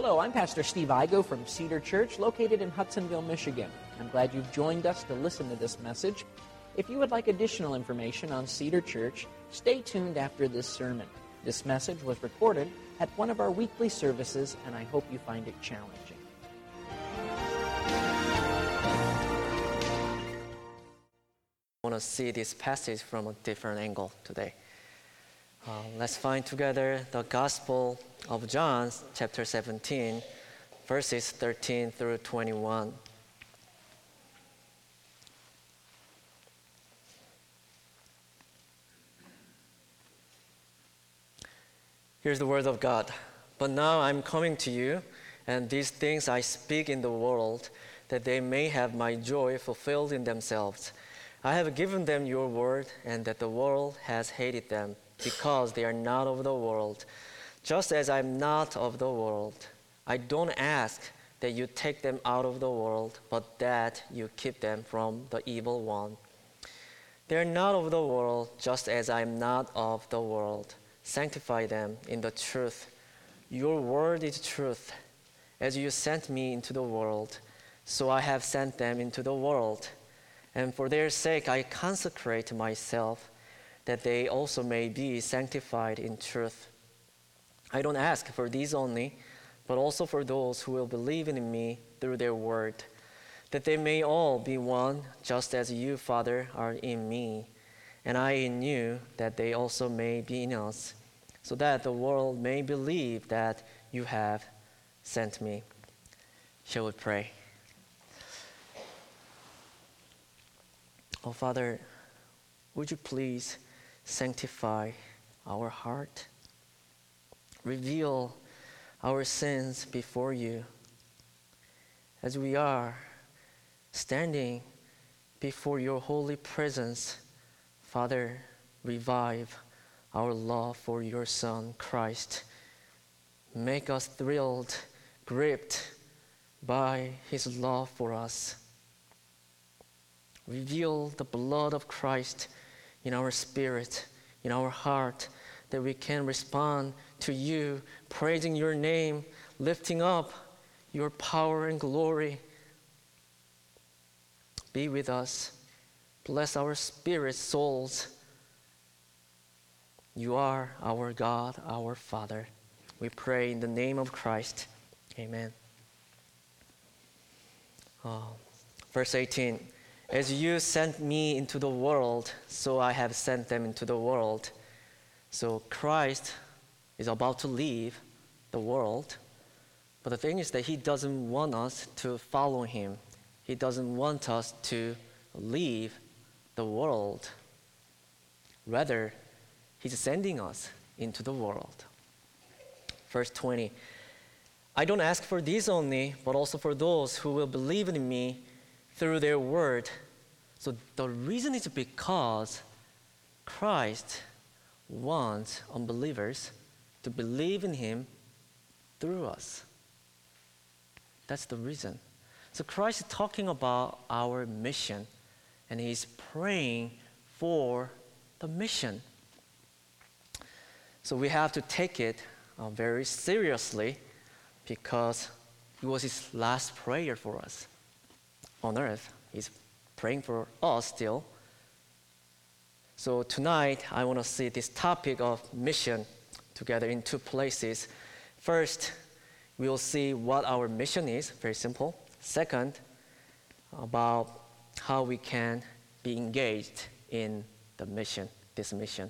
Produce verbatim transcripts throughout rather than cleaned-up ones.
Hello, I'm Pastor Steve Igo from Cedar Church, located in Hudsonville, Michigan. I'm glad you've joined us to listen to this message. If you would like additional information on Cedar Church, stay tuned after this sermon. This message was recorded at one of our weekly services, and I hope you find it challenging. I want to see this passage from a different angle today. Uh, let's find together the Gospel of John, chapter seventeen, verses thirteen through twenty-one. Here's the word of God. But now I'm coming to you, and these things I speak in the world, that they may have my joy fulfilled in themselves. I have given them your word, and that the world has hated them, because they are not of the world, just as I am not of the world. I don't ask that you take them out of the world, but that you keep them from the evil one. They are not of the world, just as I am not of the world. Sanctify them in the truth. Your word is truth. As you sent me into the world, so I have sent them into the world. And for their sake I consecrate myself, that they also may be sanctified in truth. I don't ask for these only, but also for those who will believe in me through their word, that they may all be one, just as you, Father, are in me, and I in you, that they also may be in us, so that the world may believe that you have sent me. Shall we pray? Oh, Father, would you please sanctify our heart, reveal our sins before you as we are standing before your holy presence. Father, revive our love for your Son, Christ. Make us thrilled, gripped by his love for us. Reveal the blood of Christ in our spirit, in our heart, that we can respond to you, praising your name, lifting up your power and glory. Be with us. Bless our spirits, souls. You are our God, our Father. We pray in the name of Christ. Amen. Oh, verse eighteen. As you sent me into the world, so I have sent them into the world. So Christ is about to leave the world. But the thing is that he doesn't want us to follow him. He doesn't want us to leave the world. Rather, he's sending us into the world. Verse twenty. I don't ask for these only, but also for those who will believe in me through their word. So the reason is because Christ wants unbelievers to believe in him through us. That's the reason. So Christ is talking about our mission, and he's praying for the mission. So we have to take it uh, very seriously, because it was his last prayer for us on earth. He's praying for us still. So tonight, I want to see this topic of mission together in two places. First, we'll see what our mission is, very simple. Second, about how we can be engaged in the mission, this mission.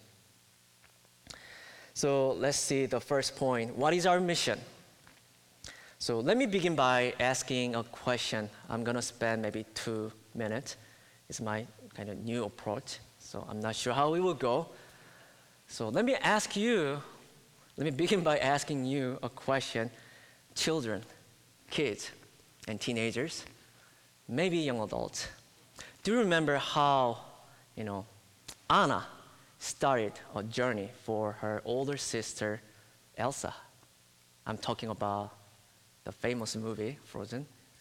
So let's see the first point. What is our mission? So let me begin by asking a question. I'm going to spend maybe two minutes. It's my kind of new approach, so I'm not sure how it will go. So let me ask you, let me begin by asking you a question. Children, kids, and teenagers, maybe young adults, do you remember how, you know, Anna started a journey for her older sister, Elsa? I'm talking about the famous movie, Frozen.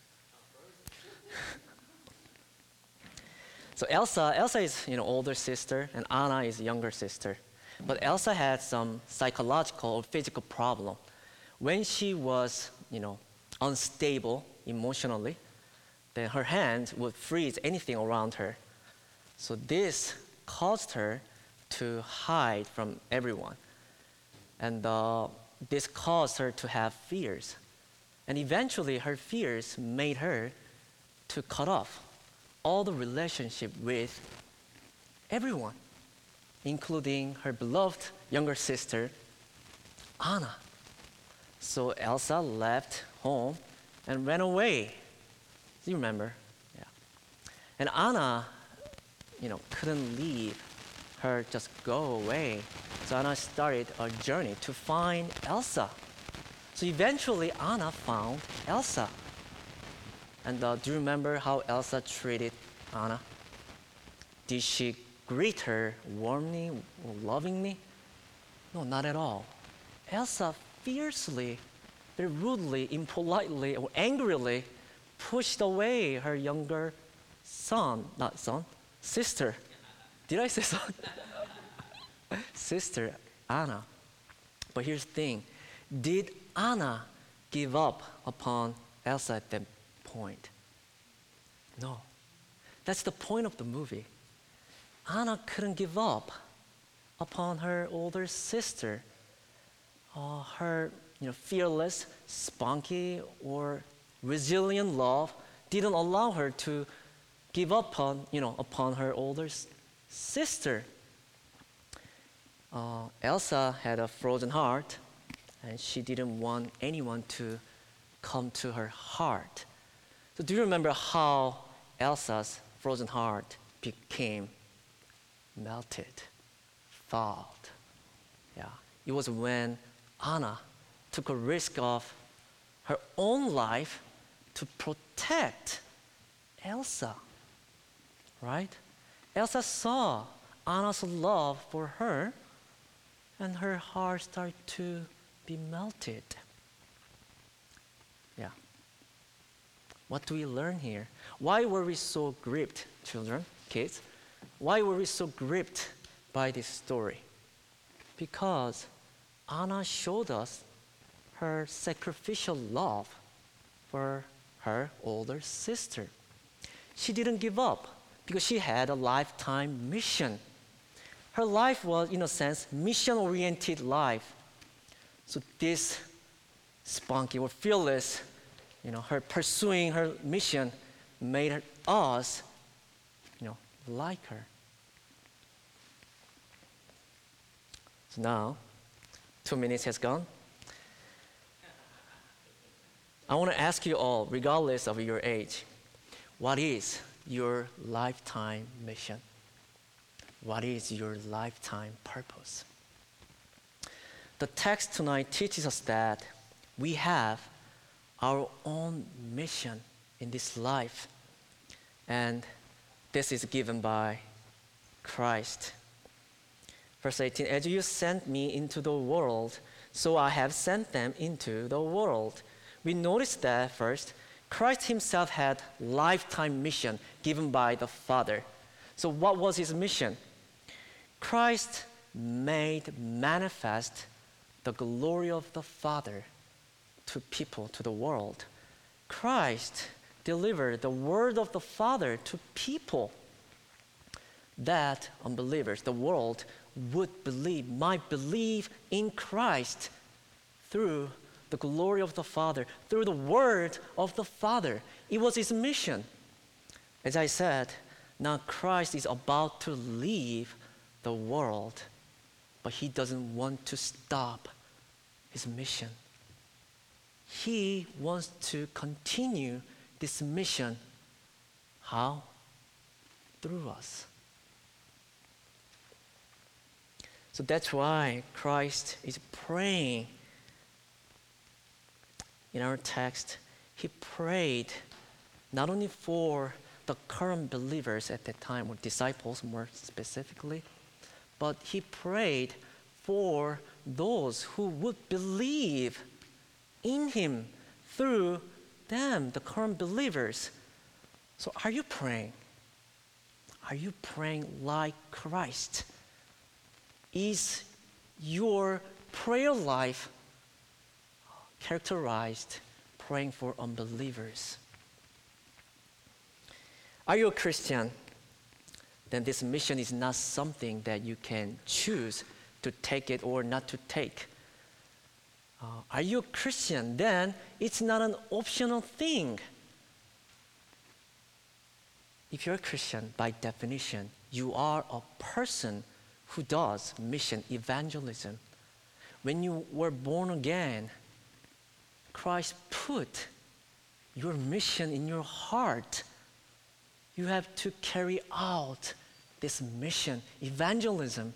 So Elsa, Elsa is, you know, older sister, and Anna is younger sister. But Elsa had some psychological or physical problem. When she was, you you know, unstable emotionally, then her hand would freeze anything around her. So this caused her to hide from everyone. And uh, this caused her to have fears. And eventually her fears made her to cut off all the relationship with everyone, including her beloved younger sister, Anna. So Elsa left home and ran away. Do you remember? Yeah. And Anna, you know, couldn't leave her just go away. So Anna started a journey to find Elsa. So eventually Anna found Elsa. And uh, do you remember how Elsa treated Anna? Did she greet her warmly or lovingly? No, not at all. Elsa fiercely, very rudely, impolitely, or angrily pushed away her younger son, not son, sister. Did I say son? Sister Anna. But here's the thing. Did Anna give up upon Elsa at that point? No. That's the point of the movie. Anna couldn't give up upon her older sister. Uh, her you know, fearless, spunky, or resilient love didn't allow her to give up on, you know, upon her older s- sister. Uh, Elsa had a frozen heart, and she didn't want anyone to come to her heart. So do you remember how Elsa's frozen heart became melted, thawed? Yeah, it was when Anna took a risk of her own life to protect Elsa, right? Elsa saw Anna's love for her, and her heart started to be melted. Yeah. What do we learn here? Why were we so gripped, children, kids? Why were we so gripped by this story? Because Anna showed us her sacrificial love for her older sister. She didn't give up because she had a lifetime mission. Her life was, in a sense, mission-oriented life. So this spunky or fearless, you know, her pursuing her mission made her, us, you know, like her. So now, two minutes has gone. I want to ask you all, regardless of your age, what is your lifetime mission? What is your lifetime purpose? The text tonight teaches us that we have our own mission in this life, and this is given by Christ. Verse eighteen, as you sent me into the world, so I have sent them into the world. We notice that first, Christ himself had lifetime mission given by the Father. So what was his mission? Christ made manifest the glory of the Father to people, to the world. Christ delivered the word of the Father to people that unbelievers, the world, would believe, might believe in Christ through the glory of the Father, through the word of the Father. It was his mission. As I said, now Christ is about to leave the world, but he doesn't want to stop his mission. He wants to continue this mission. How? Through us. So that's why Christ is praying. In our text, he prayed not only for the current believers at that time, or disciples more specifically, but he prayed for those who would believe in him through them, the current believers. So are you praying? Are you praying like Christ? Is your prayer life characterized praying for unbelievers. Are you a Christian? Then this mission is not something that you can choose to take it or not to take. Uh, are you a Christian? Then it's not an optional thing. If you're a Christian, by definition, you are a person who does mission evangelism. When you were born again, Christ put your mission in your heart. You have to carry out this mission, evangelism.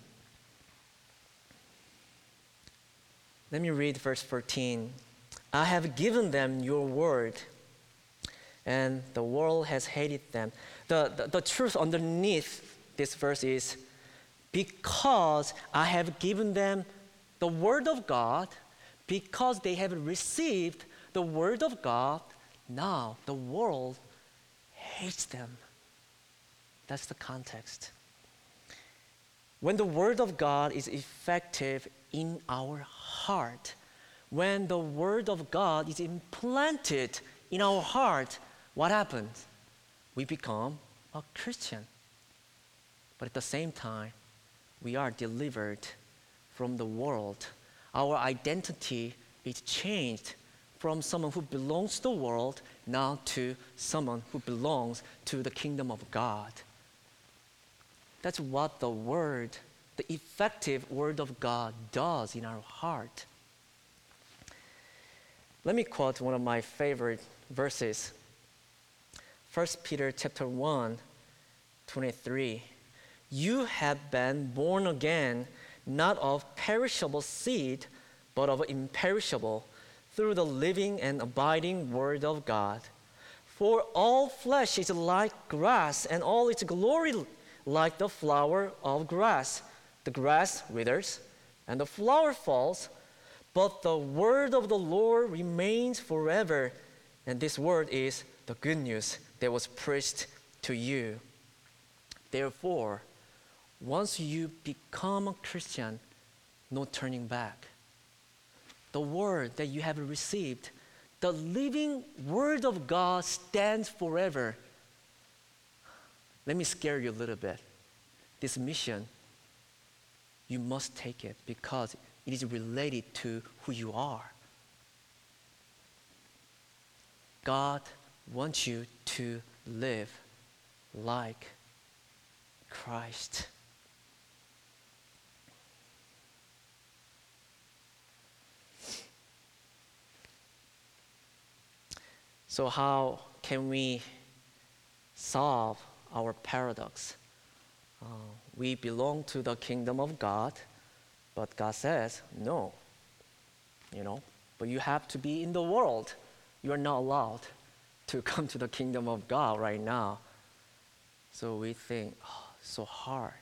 Let me read verse fourteen. I have given them your word, and the world has hated them. The, the, the truth underneath this verse is, because I have given them the word of God, because they have received the word of God, now the world hates them. That's the context. When the word of God is effective in our heart, when the word of God is implanted in our heart, what happens? We become a Christian. But at the same time, we are delivered from the world. Our identity is changed from someone who belongs to the world now to someone who belongs to the kingdom of God. That's what the word, the effective word of God does in our heart. Let me quote one of my favorite verses. First Peter chapter one, twenty-three. You have been born again, not of perishable seed, but of imperishable, through the living and abiding word of God. For all flesh is like grass, and all its glory like the flower of grass. The grass withers, and the flower falls, but the word of the Lord remains forever. And this word is the good news that was preached to you. Therefore, once you become a Christian, no turning back. The word that you have received, the living word of God stands forever. Let me scare you a little bit. This mission, you must take it because it is related to who you are. God wants you to live like Christ. So how can we solve our paradox? Uh, we belong to the kingdom of God, but God says, no, you know, but you have to be in the world. You are not allowed to come to the kingdom of God right now. So we think, oh, so hard.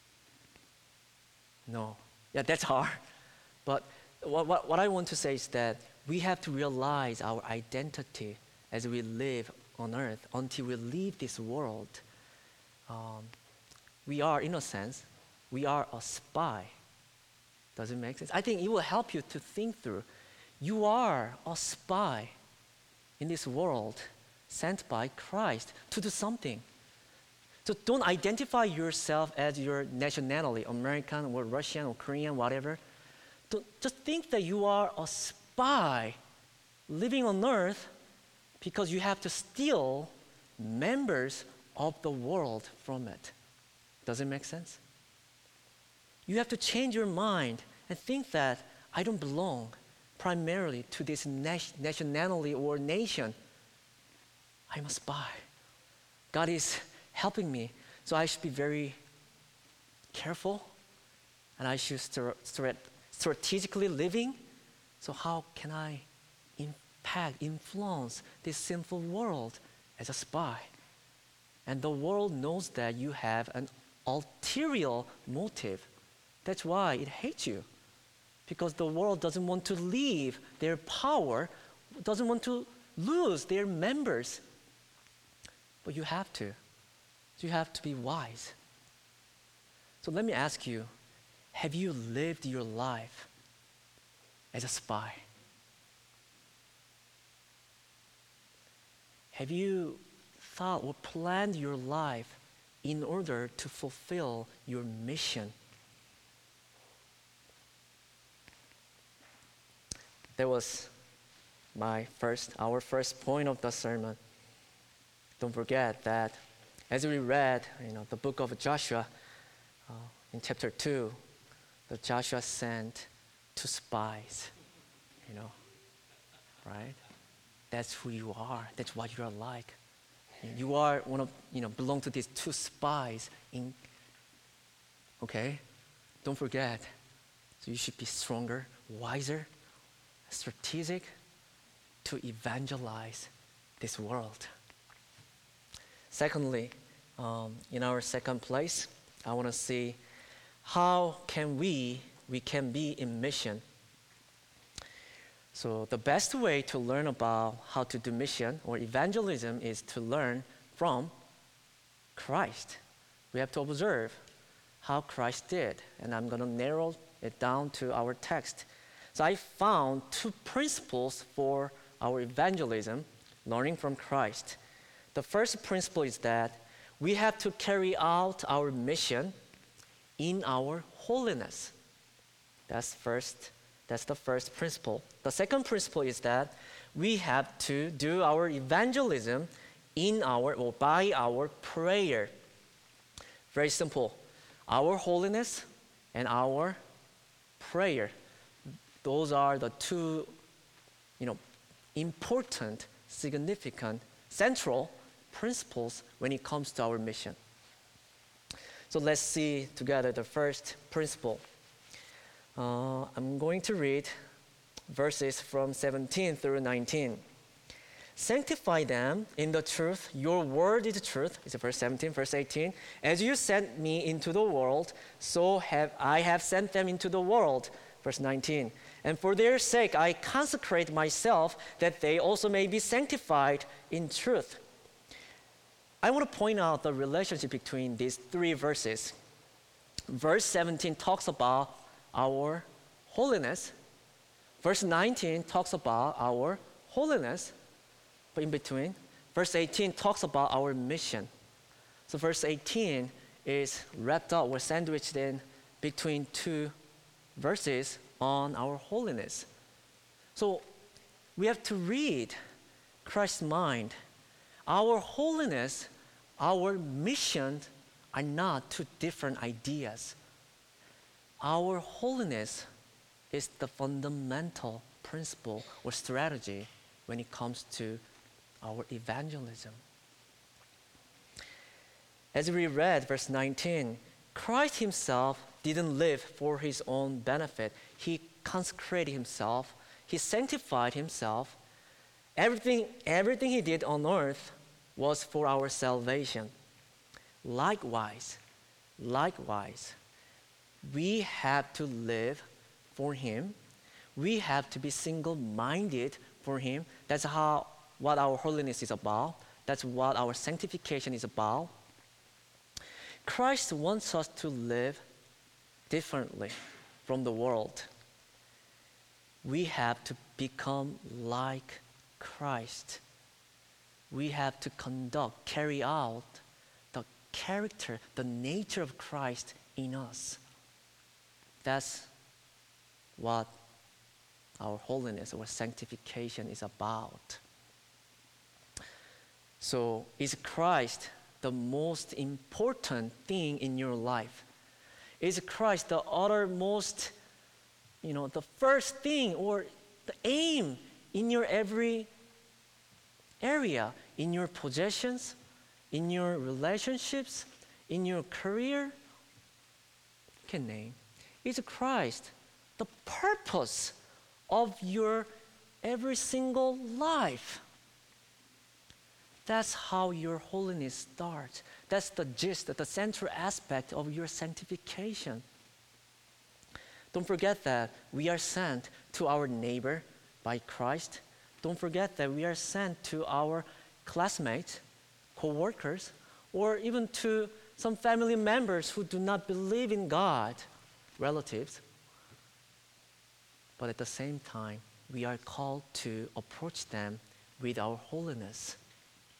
No, yeah, that's hard. But what, what, what I want to say is that we have to realize our identity as we live on earth until we leave this world. Um, we are, in a sense, we are a spy. Does it make sense? I think it will help you to think through. You are a spy in this world sent by Christ to do something. So don't identify yourself as your nationality, American or Russian or Korean, whatever. Don't, just think that you are a spy living on earth because you have to steal members of the world from it. Does it make sense? You have to change your mind and think that I don't belong primarily to this nationality or nation. I'm a spy. God is helping me, so I should be very careful, and I should start strategically living. So how can I impact, influence this sinful world as a spy? And the world knows that you have an ulterior motive. That's why it hates you. Because the world doesn't want to leave their power, doesn't want to lose their members. But you have to. So you have to be wise. So let me ask you, have you lived your life as a spy? Have you thought or planned your life in order to fulfill your mission? That was my first, our first point of the sermon. Don't forget that as we read, you know, the book of Joshua, uh, in chapter two, that Joshua sent two spies, you know, right? That's who you are. That's what you are like. You are one of, you know, belong to these two spies in, okay? Don't forget. So you should be stronger, wiser, strategic to evangelize this world. Secondly, um, in our second place, I want to see how can we, we can be in mission. So the best way to learn about how to do mission or evangelism is to learn from Christ. We have to observe how Christ did, and I'm going to narrow it down to our text. So I found two principles for our evangelism, learning from Christ. The first principle is that we have to carry out our mission in our holiness. That's first. That's the first principle. The second principle is that we have to do our evangelism in our or by our prayer. Very simple. Our holiness and our prayer. Those are the two, you know, important, significant, central principles when it comes to our mission. So let's see together the first principle. Uh, I'm going to read verses from seventeen through nineteen. Sanctify them in the truth. Your word is truth. It's verse seventeen, verse eighteen. As you sent me into the world, so have I have sent them into the world. Verse nineteen. And for their sake I consecrate myself, that they also may be sanctified in truth. I want to point out the relationship between these three verses. Verse seventeen talks about our holiness. Verse nineteen talks about our holiness. But in between, verse eighteen talks about our mission. So verse eighteen is wrapped up or sandwiched in between two verses on our holiness. So we have to read Christ's mind. Our holiness, our mission are not two different ideas. Our holiness is the fundamental principle or strategy when it comes to our evangelism. As we read verse nineteen, Christ himself didn't live for his own benefit. He consecrated himself. He sanctified himself. Everything, everything he did on earth was for our salvation. Likewise, likewise, we have to live for him. We have to be single-minded for him. That's how what our holiness is about. That's what our sanctification is about. Christ wants us to live differently from the world. We have to become like Christ. We have to conduct, carry out the character, the nature of Christ in us. That's what our holiness or sanctification is about. So, is Christ the most important thing in your life? Is Christ the uttermost, you know, the first thing or the aim in your every area, in your possessions, in your relationships, in your career? You can name. Is Christ the purpose of your every single life? That's how your holiness starts. That's the gist, the central aspect of your sanctification. Don't forget that we are sent to our neighbor by Christ. Don't forget that we are sent to our classmates, co-workers, or even to some family members who do not believe in God, relatives. But at the same time, we are called to approach them with our holiness.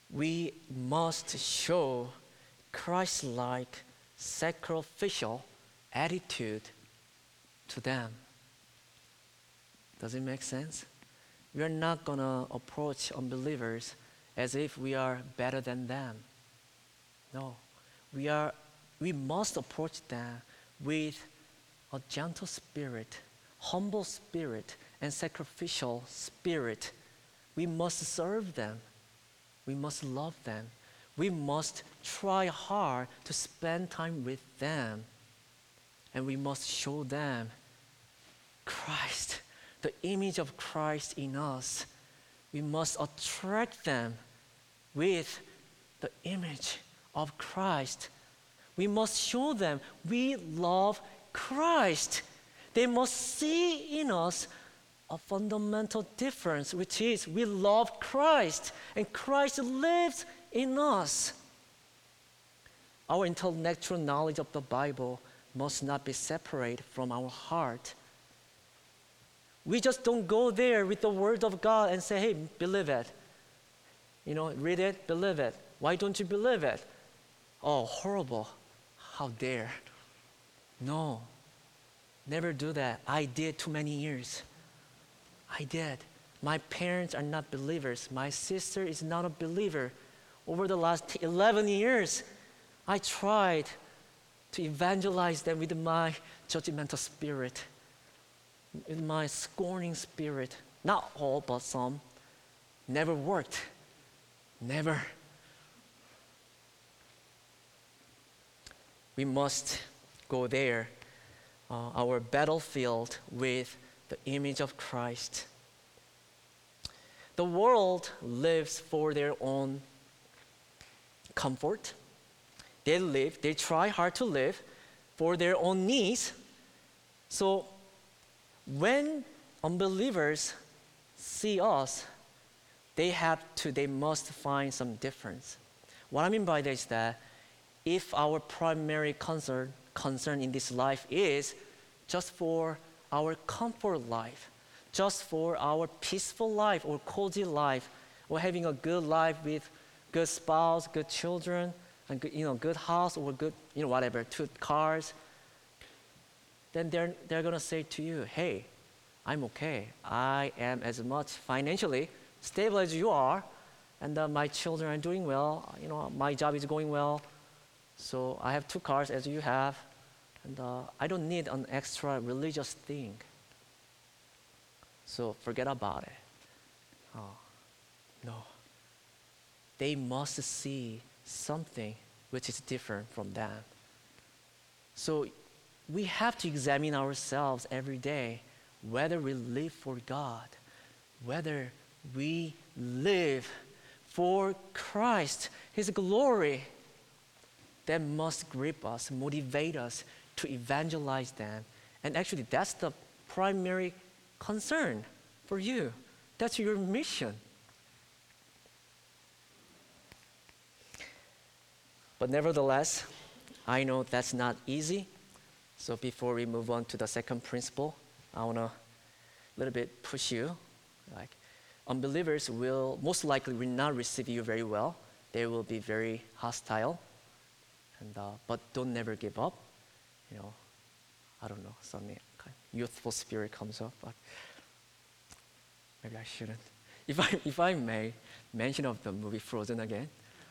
we must show Christ-like sacrificial attitude to them. Does it make sense? We are not going to approach unbelievers as if we are better than them. No, we are. We must approach them with a gentle spirit, humble spirit, and sacrificial spirit. We must serve them. We must love them. We must try hard to spend time with them. And we must show them Christ, the image of Christ in us. We must attract them with the image of Christ. We must show them we love Christ. They must see in us a fundamental difference, which is we love Christ and Christ lives in us. Our intellectual knowledge of the Bible must not be separate from our heart. We just don't go there with the Word of God and say, hey, believe it. You know, read it, believe it. Why don't you believe it? Oh, horrible. How dare. No, never do that. I did too many years. I did. My parents are not believers. My sister is not a believer. Over the last eleven years, I tried to evangelize them with my judgmental spirit, with my scorning spirit. Not all, but some. Never worked. Never. We must go there, uh, our battlefield, with the image of Christ. The world lives for their own comfort. They live, they try hard to live for their own needs. So when unbelievers see us, they have to, they must find some difference. What I mean by this is that if our primary concern, concern in this life is just for our comfort life, just for our peaceful life or cozy life, or having a good life with good spouse, good children, and good, you know, good house or good, you know, whatever, two cars, then they're they're gonna say to you, hey, I'm okay. I am as much financially stable as you are, and uh, my children are doing well. You know, my job is going well. So I have two cars as you have, and uh, I don't need an extra religious thing. So forget about it. Oh, no. They must see something which is different from them. So we have to examine ourselves every day, whether we live for God, whether we live for Christ, His glory. That must grip us, motivate us to evangelize them. And actually, that's the primary concern for you. That's your mission. But nevertheless, I know that's not easy. So before we move on to the second principle, I want to a little bit push you. Like, unbelievers will most likely will not receive you very well. They will be very hostile. And, uh, but don't never give up. You know, I don't know, some kind of youthful spirit comes up, but maybe I shouldn't. If I, if I may mention of the movie Frozen again,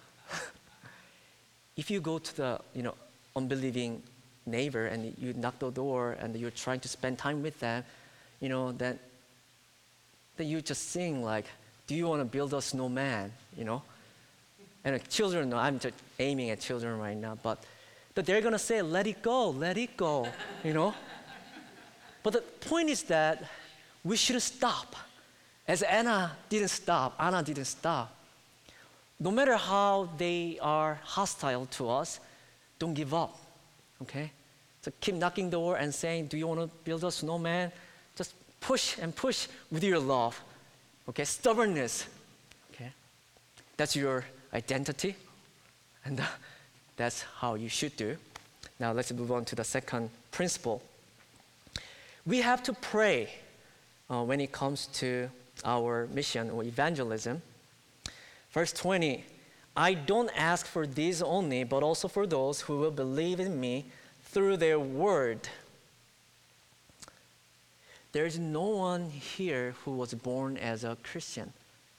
if you go to the, you know, unbelieving neighbor and you knock the door and you're trying to spend time with them, you know, then, then you just sing like, do you want to build a snowman, you know? And uh, children, I'm just aiming at children right now, but, but they're going to say, let it go, let it go, you know? But the point is that we shouldn't stop. As Anna didn't stop, Anna didn't stop. No matter how they are hostile to us, don't give up, okay? So keep knocking the door and saying, do you want to build a snowman? Just push and push with your love, okay? Stubbornness, okay? That's your identity, and uh, that's how you should do. Now let's move on to the second principle. We have to pray uh, when it comes to our mission or evangelism. Verse twenty, I don't ask for these only, but also for those who will believe in me through their word. There is no one here who was born as a Christian.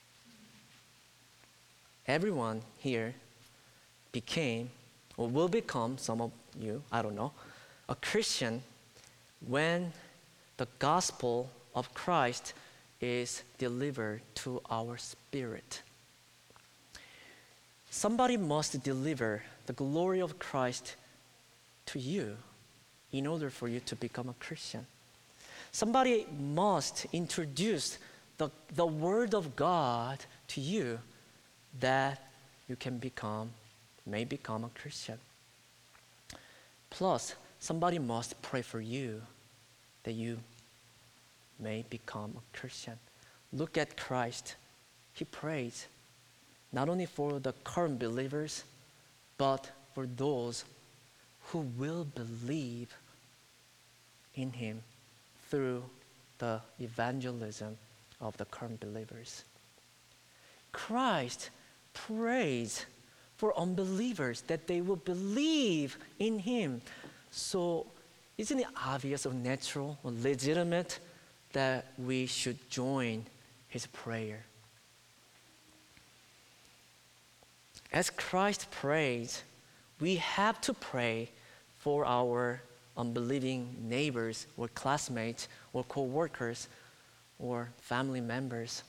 Everyone here became, or will become, some of you, I don't know, a Christian when the gospel of Christ is delivered to our spirit. Somebody must deliver the glory of Christ to you in order for you to become a Christian. Somebody must introduce the, the Word of God to you that you can become, may become a Christian. Plus, somebody must pray for you that you may become a Christian. Look at Christ. He prays not only for the current believers, but for those who will believe in Him through the evangelism of the current believers. Christ prays for unbelievers that they will believe in Him. So isn't it obvious or natural or legitimate that we should join His prayer? As Christ prays, we have to pray for our unbelieving neighbors or classmates or co-workers or family members.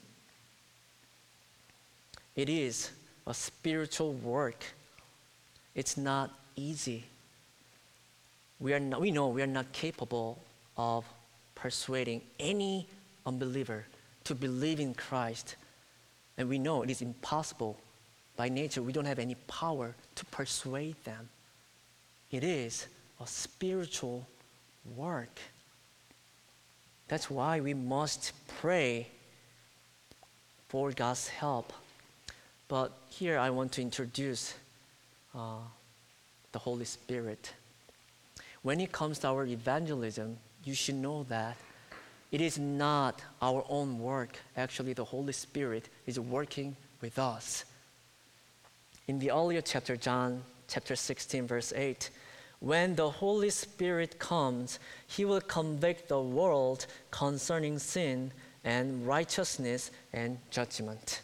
It is a spiritual work. It's not easy. We are not, we know we are not capable of persuading any unbeliever to believe in Christ. And we know it is impossible. By nature, we don't have any power to persuade them. It is a spiritual work. That's why we must pray for God's help. But here I want to introduce uh, the Holy Spirit. When it comes to our evangelism, you should know that it is not our own work. Actually, the Holy Spirit is working with us. In the earlier chapter, John chapter sixteen, verse eight, when the Holy Spirit comes, He will convict the world concerning sin and righteousness and judgment.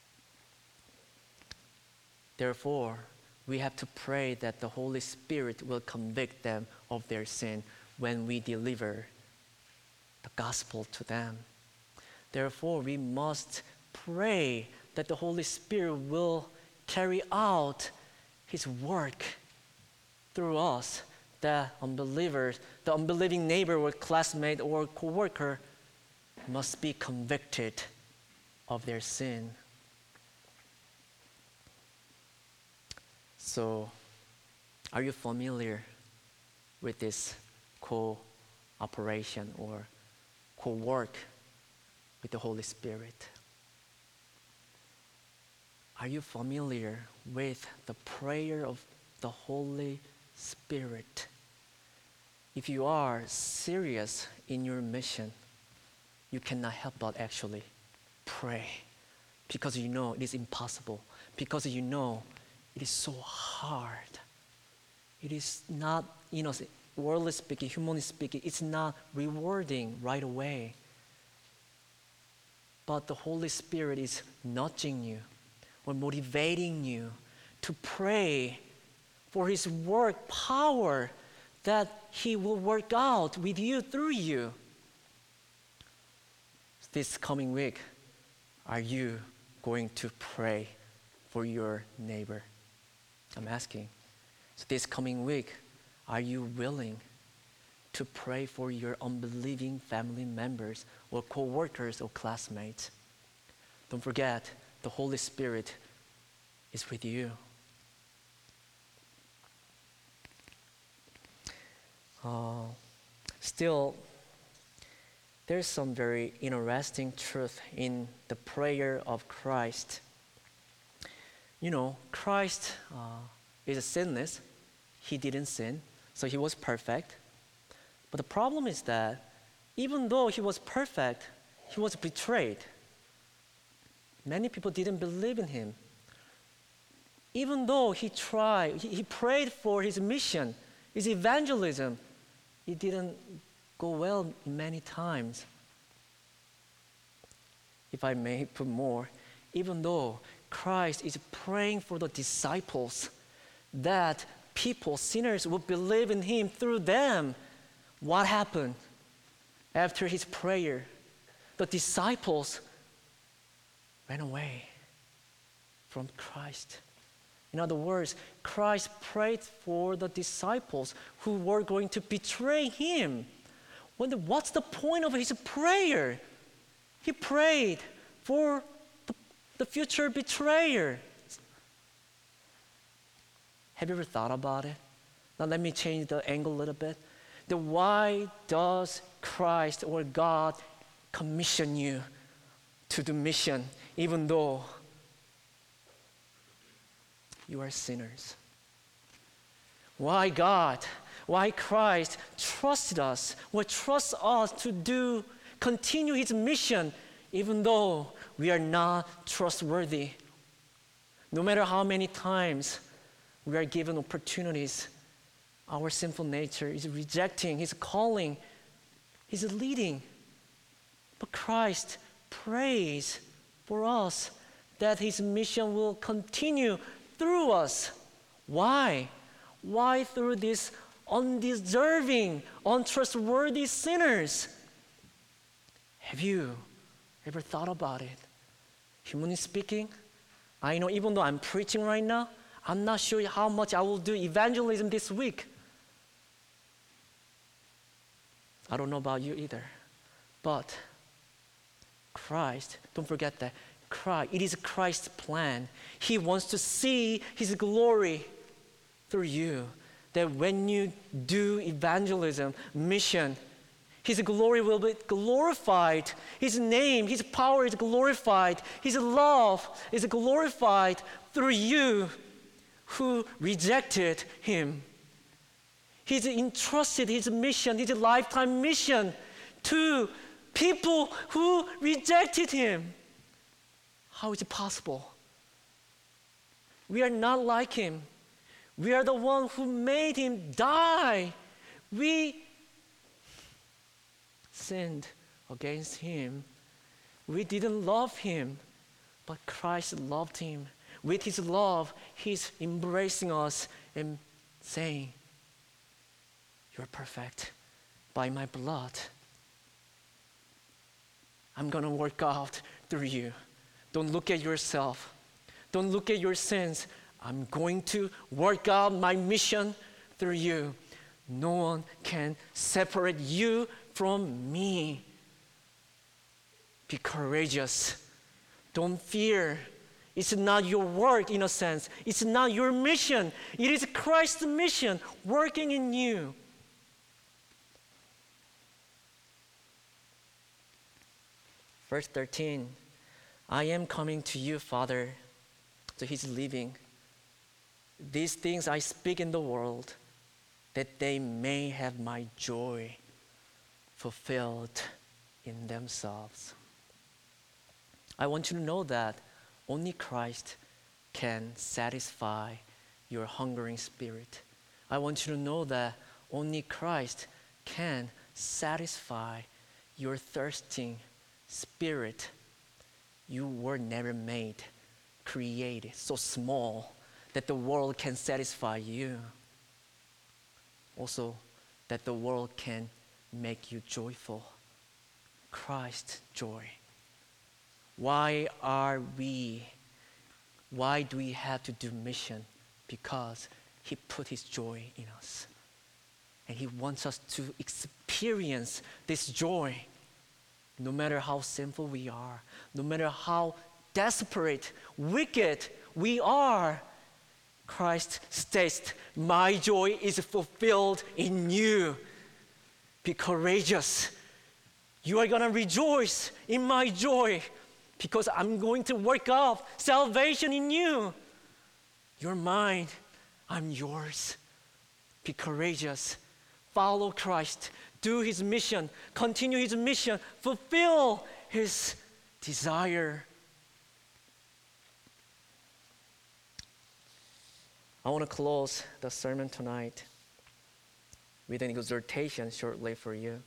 Therefore, we have to pray that the Holy Spirit will convict them of their sin when we deliver the gospel to them. Therefore, we must pray that the Holy Spirit will carry out His work through us, the unbelievers, the unbelieving neighbor or classmate or co-worker must be convicted of their sin. So, are you familiar with this cooperation or co-work with the Holy Spirit? Are you familiar with the prayer of the Holy Spirit? If you are serious in your mission, you cannot help but actually pray, because you know it is impossible, because you know it is so hard. It is not, you know, worldly speaking, humanly speaking, it's not rewarding right away. But the Holy Spirit is nudging you or motivating you to pray for His work power that He will work out with you, through you. This coming week, are you going to pray for your neighbor? I'm asking. So this coming week, are you willing to pray for your unbelieving family members or co-workers or classmates? Don't forget, the Holy Spirit is with you. Uh, still, there's some very interesting truth in the prayer of Christ. You know, Christ uh, is sinless. He didn't sin, so He was perfect. But the problem is that even though He was perfect, He was betrayed. Many people didn't believe in Him. even though he tried, he, he prayed for his mission, his evangelism, it didn't go well many times. If I may put more, even though Christ is praying for the disciples that people, sinners, will believe in him through them, what happened after his prayer? The disciples ran away from Christ. In other words, Christ prayed for the disciples who were going to betray him. What's the point of his prayer? He prayed for the, the future betrayer. Have you ever thought about it? Now let me change the angle a little bit. Then why does Christ or God commission you to do mission even though you are sinners? Why God, why Christ trusted us or trusts us to do, continue his mission even though we are not trustworthy? No matter how many times we are given opportunities, our sinful nature is rejecting his calling, his leading. But Christ prays for us that his mission will continue through us. Why? Why through these undeserving, untrustworthy sinners? Have you ever thought about it? Humanly speaking, I know even though I'm preaching right now, I'm not sure how much I will do evangelism this week. I don't know about you either. But Christ, don't forget that, Christ, it is Christ's plan. He wants to see his glory through you. That when you do evangelism, mission, his glory will be glorified. His name, his power is glorified. His love is glorified through you who rejected him. He's entrusted his mission, his lifetime mission to people who rejected him. How is it possible? We are not like him. We are the one who made him die. We sinned against him. We didn't love him, but Christ loved him. With his love, he's embracing us and saying, "You're perfect by my blood. I'm going to work out through you. Don't look at yourself. Don't look at your sins. I'm going to work out my mission through you. No one can separate you from me. Be courageous. Don't fear. It's not your work in a sense. It's not your mission. It is Christ's mission working in you." Verse thirteen, "I am coming to you, Father." So he's leaving. "These things I speak in the world, that they may have my joy fulfilled in themselves." I want you to know that only Christ can satisfy your hungering spirit. I want you to know that only Christ can satisfy your thirsting spirit. You were never made, created so small that the world can satisfy you. Also, that the world can make you joyful. Christ's joy. Why are we, why do we have to do mission? Because he put his joy in us. And he wants us to experience this joy. No matter how sinful we are, no matter how desperate, wicked we are, Christ states, "My joy is fulfilled in you." Be courageous. You are going to rejoice in my joy because I'm going to work out salvation in you. You're mine. I'm yours. Be courageous. Follow Christ. Do his mission. Continue his mission. Fulfill his desire. I want to close the sermon tonight with an exhortation shortly for you.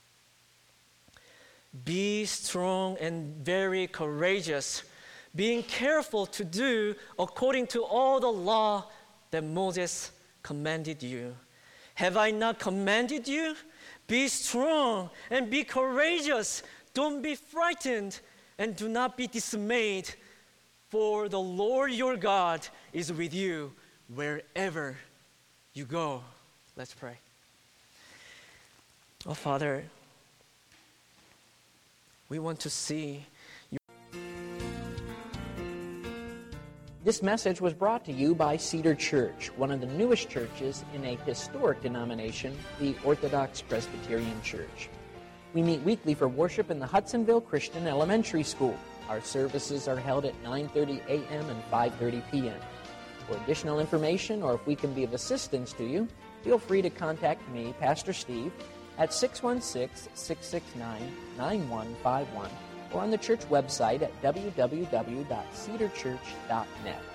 Be strong and very courageous, being careful to do according to all the law that Moses commanded you. Have I not commanded you? Be strong and be courageous. Don't be frightened and do not be dismayed, for the Lord your God is with you wherever you go. Let's pray. Oh, Father, we want to see. This message was brought to you by Cedar Church, one of the newest churches in a historic denomination, the Orthodox Presbyterian Church. We meet weekly for worship in the Hudsonville Christian Elementary School. Our services are held at nine thirty a.m. and five thirty p.m. For additional information, or if we can be of assistance to you, feel free to contact me, Pastor Steve, at six one six, six six nine, nine one five one or on the church website at w w w dot cedar church dot net.